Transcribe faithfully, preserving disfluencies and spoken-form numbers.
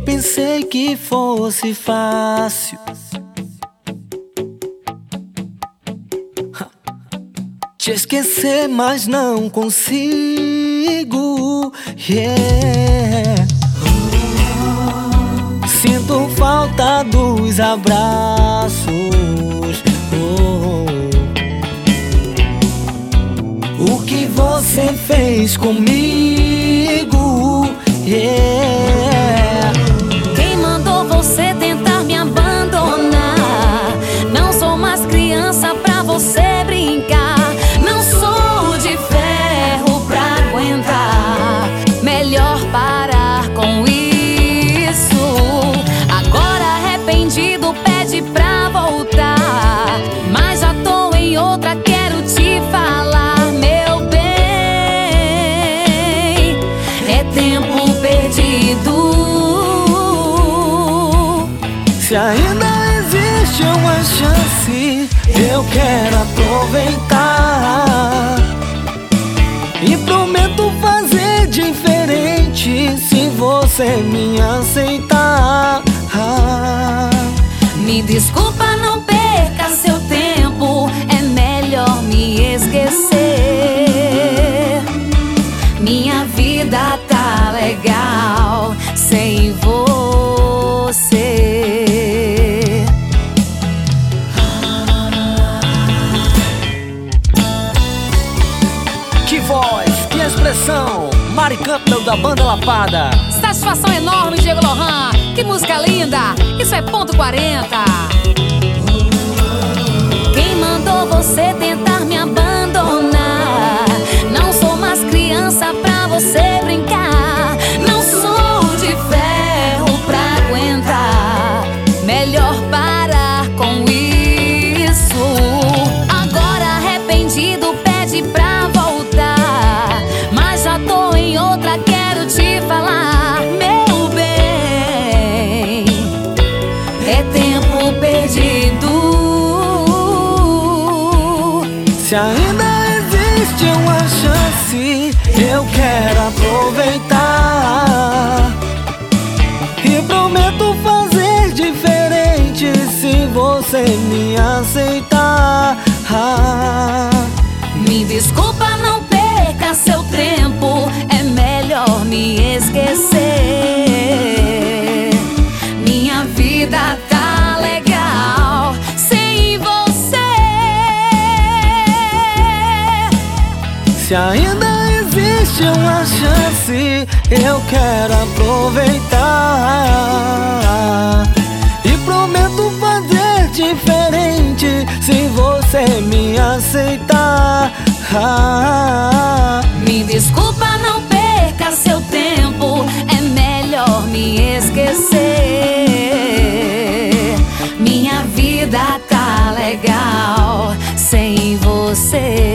pensei que fosse fácil te esquecer, mas não consigo. Yeah. Sinto falta dos abraços. Oh. O que você fez comigo? Yeah. Quem mandou você tentar me abandonar? Não sou mais criança pra você brincar. Não sou de ferro pra aguentar. Melhor parar com isso. Agora arrependido pede pra voltar, mas já tô em outra, quero te falar, meu bem. É tempo perdido. Se ainda existe uma chance, eu quero aproveitar e prometo fazer diferente se você me aceitar. Me desculpa, não perca seu tempo, é melhor me esquecer. Minha vida tá legal sem você. Que voz, que expressão! Mari Campbell da Banda Lapada. Satisfação enorme, Diego Lohan. Que música linda! Isso é ponto quarenta. Quem mandou você tentar me abandonar? Não sou mais criança pra você brincar. Não sou de ferro pra aguentar. Melhor parar com isso. Agora arrependido pede pra voltar, mas já tô em outra, quero te falar, meu bem. É tempo perdido. Se ainda existe uma chance, eu quero aproveitar e prometo fazer diferente se você me aceitar. Me desculpa, não perca seu tempo, é melhor me esquecer. Minha vida tá legal sem você. Se ainda existe uma chance, eu quero aproveitar e prometo fazer diferente se você me aceitar. Me desculpa, não perca seu tempo, é melhor me esquecer. Minha vida tá legal sem você.